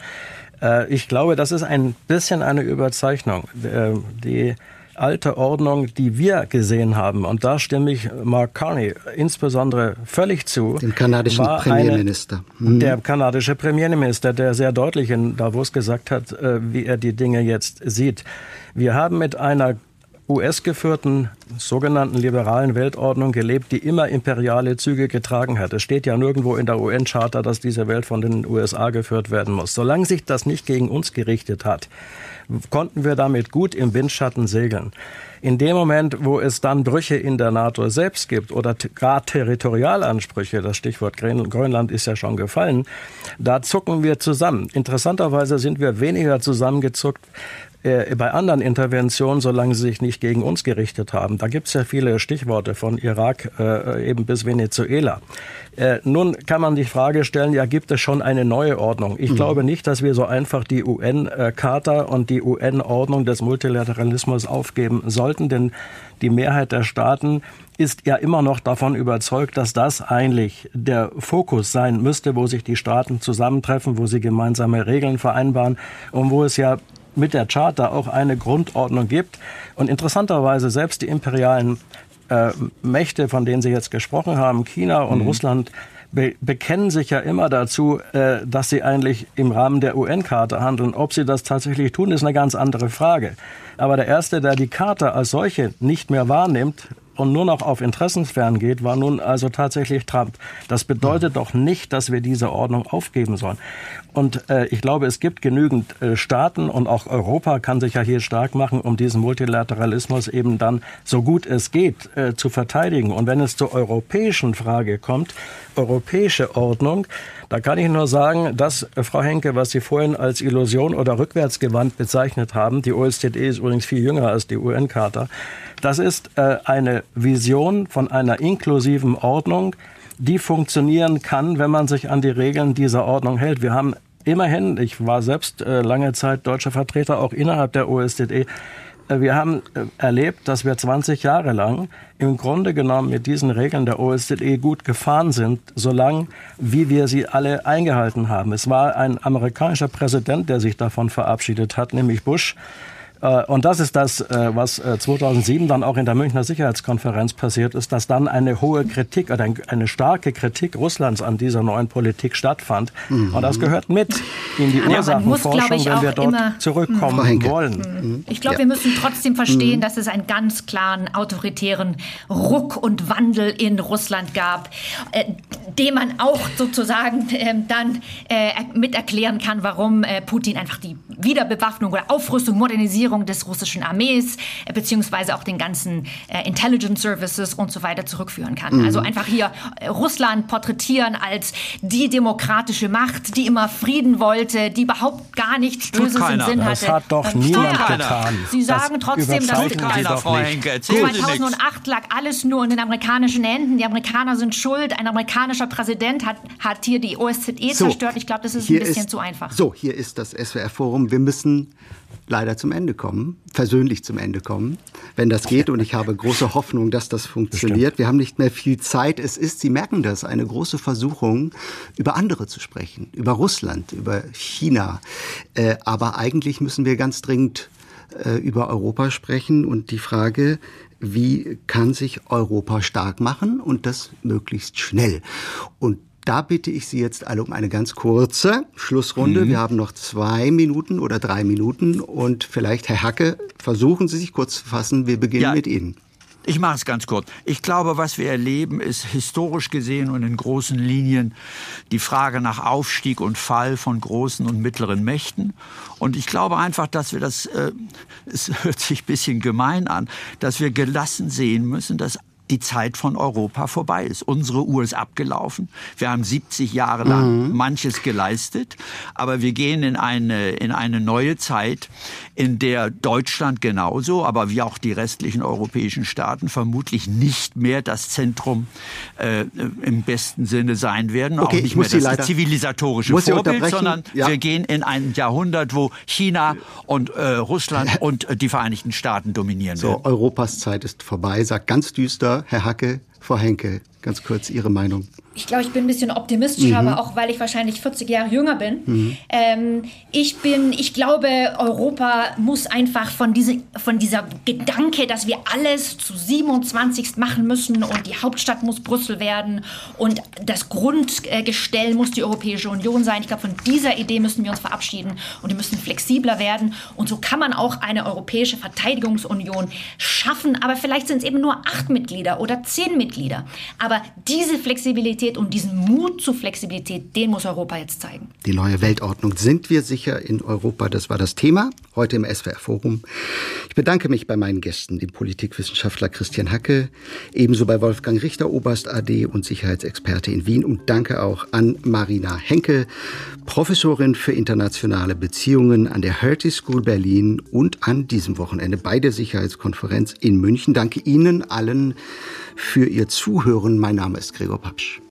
[SPEAKER 4] Ich glaube, das ist ein bisschen eine Überzeichnung. Die alte Ordnung, die wir gesehen haben, und da stimme ich Mark Carney insbesondere völlig zu.
[SPEAKER 2] Dem kanadischen Premierminister.
[SPEAKER 4] Eine, mhm. Der kanadische Premierminister, der sehr deutlich in Davos gesagt hat, wie er die Dinge jetzt sieht. Wir haben mit einer U S-geführten sogenannten liberalen Weltordnung gelebt, die immer imperiale Züge getragen hat. Es steht ja nirgendwo in der U N-Charta, dass diese Welt von den U S A geführt werden muss. Solange sich das nicht gegen uns gerichtet hat, konnten wir damit gut im Windschatten segeln. In dem Moment, wo es dann Brüche in der NATO selbst gibt oder gar Territorialansprüche, das Stichwort Grönland ist ja schon gefallen, da zucken wir zusammen. Interessanterweise sind wir weniger zusammengezuckt äh, bei anderen Interventionen, solange sie sich nicht gegen uns gerichtet haben. Da gibt es ja viele Stichworte von Irak äh, eben bis Venezuela. Äh, nun kann man die Frage stellen, ja, gibt es schon eine neue Ordnung? Ich mhm. glaube nicht, dass wir so einfach die U N-Charta und die U N-Ordnung des Multilateralismus aufgeben sollten, denn die Mehrheit der Staaten ist ja immer noch davon überzeugt, dass das eigentlich der Fokus sein müsste, wo sich die Staaten zusammentreffen, wo sie gemeinsame Regeln vereinbaren und wo es ja mit der Charta auch eine Grundordnung gibt. Und interessanterweise selbst die imperialen äh, Mächte, von denen Sie jetzt gesprochen haben, China und mhm. Russland, be- bekennen sich ja immer dazu, äh, dass sie eigentlich im Rahmen der U N-Charta handeln. Ob sie das tatsächlich tun, ist eine ganz andere Frage. Aber der Erste, der die Charta als solche nicht mehr wahrnimmt und nur noch auf Interessensfern geht, war nun also tatsächlich Trump. Das bedeutet doch nicht, dass wir diese Ordnung aufgeben sollen. Und äh, ich glaube, es gibt genügend äh, Staaten und auch Europa kann sich ja hier stark machen, um diesen Multilateralismus eben dann, so gut es geht, äh, zu verteidigen. Und wenn es zur europäischen Frage kommt, europäische Ordnung, da kann ich nur sagen, dass, äh, Frau Henke, was Sie vorhin als Illusion oder rückwärtsgewandt bezeichnet haben, die O S Z E ist übrigens viel jünger als die U N-Charta, das ist äh, eine Vision von einer inklusiven Ordnung, die funktionieren kann, wenn man sich an die Regeln dieser Ordnung hält. Wir haben immerhin, ich war selbst äh, lange Zeit deutscher Vertreter, auch innerhalb der O E C D, wir haben erlebt, dass wir zwanzig Jahre lang im Grunde genommen mit diesen Regeln der O E C D gut gefahren sind, solange wie wir sie alle eingehalten haben. Es war ein amerikanischer Präsident, der sich davon verabschiedet hat, nämlich Bush. Und das ist das, was zweitausendsieben dann auch in der Münchner Sicherheitskonferenz passiert ist, dass dann eine hohe Kritik oder eine starke Kritik Russlands an dieser neuen Politik stattfand. Mhm. Und das gehört mit in die Ursachenforschung, wenn wir dort zurückkommen mhm. wollen.
[SPEAKER 3] Ich glaube, ja. wir müssen trotzdem verstehen, mhm. dass es einen ganz klaren autoritären Ruck und Wandel in Russland gab, äh, den man auch sozusagen äh, dann äh, mit erklären kann, warum äh, Putin einfach die Wiederbewaffnung oder Aufrüstung, Modernisierung des russischen Armees äh, beziehungsweise auch den ganzen äh, Intelligence Services und so weiter zurückführen kann. Mhm. Also einfach hier äh, Russland porträtieren als die demokratische Macht, die immer Frieden wollte, die überhaupt gar nichts Böses im Sinn hatte.
[SPEAKER 4] Das hat doch ähm, niemand ja. getan.
[SPEAKER 3] Sie sagen das trotzdem, dass
[SPEAKER 5] keiner, Frau Henke,
[SPEAKER 3] zweitausendacht lag alles nur in den amerikanischen Händen. Die Amerikaner sind schuld. Ein amerikanischer Präsident hat, hat hier die O E C D so, zerstört. Ich glaube, das ist ein bisschen
[SPEAKER 2] ist,
[SPEAKER 3] zu einfach.
[SPEAKER 2] So, hier ist das S W R-Forum. Wir müssen leider zum Ende kommen, versöhnlich zum Ende kommen, wenn das geht. Und ich habe große Hoffnung, dass das funktioniert. Bestimmt. Wir haben nicht mehr viel Zeit. Es ist, Sie merken das, eine große Versuchung, über andere zu sprechen, über Russland, über China. Äh, aber eigentlich müssen wir ganz dringend äh, über Europa sprechen und die Frage, wie kann sich Europa stark machen und das möglichst schnell. Und da bitte ich Sie jetzt alle um eine ganz kurze Schlussrunde. Mhm. Wir haben noch zwei Minuten oder drei Minuten. Und vielleicht, Herr Hacke, versuchen Sie sich kurz zu fassen. Wir beginnen ja. mit Ihnen.
[SPEAKER 5] Ich mache es ganz kurz. Ich glaube, was wir erleben, ist historisch gesehen und in großen Linien die Frage nach Aufstieg und Fall von großen und mittleren Mächten. Und ich glaube einfach, dass wir das, äh, es hört sich ein bisschen gemein an, dass wir gelassen sehen müssen, dass die Zeit von Europa vorbei ist. Unsere Uhr ist abgelaufen. Wir haben siebzig Jahre lang mhm. manches geleistet, aber wir gehen in eine, in eine neue Zeit, in der Deutschland genauso, aber wie auch die restlichen europäischen Staaten vermutlich nicht mehr das Zentrum äh, im besten Sinne sein werden,
[SPEAKER 2] okay,
[SPEAKER 5] auch nicht mehr das leider, zivilisatorische Vorbild, sondern
[SPEAKER 2] ja.
[SPEAKER 5] wir gehen in ein Jahrhundert, wo China und äh, Russland und äh, die Vereinigten Staaten dominieren
[SPEAKER 2] so,
[SPEAKER 5] werden.
[SPEAKER 2] Europas Zeit ist vorbei, sagt ganz düster Herr Hacke. Frau Henke, ganz kurz Ihre Meinung.
[SPEAKER 3] Ich glaube, ich bin ein bisschen optimistischer, mhm. aber auch, weil ich wahrscheinlich vierzig Jahre jünger bin. Mhm. Ähm, ich bin, ich glaube, Europa muss einfach von, diese, von dieser Gedanke, dass wir alles zu siebenundzwanzig machen müssen und die Hauptstadt muss Brüssel werden und das Grundgestell muss die Europäische Union sein. Ich glaube, von dieser Idee müssen wir uns verabschieden und wir müssen flexibler werden. Und so kann man auch eine europäische Verteidigungsunion schaffen, aber vielleicht sind es eben nur acht Mitglieder oder zehn Mitglieder. Aber diese Flexibilität und diesen Mut zur Flexibilität, den muss Europa jetzt zeigen.
[SPEAKER 2] Die neue Weltordnung. Sind wir sicher in Europa? Das war das Thema heute im S W R-Forum. Ich bedanke mich bei meinen Gästen, dem Politikwissenschaftler Christian Hacke, ebenso bei Wolfgang Richter, Oberst A D und Sicherheitsexperte in Wien. Und danke auch an Marina Henke, Professorin für internationale Beziehungen an der Hertie School Berlin und an diesem Wochenende bei der Sicherheitskonferenz in München. Danke Ihnen allen für Ihr Zuhören. Mein Name ist Gregor Papsch.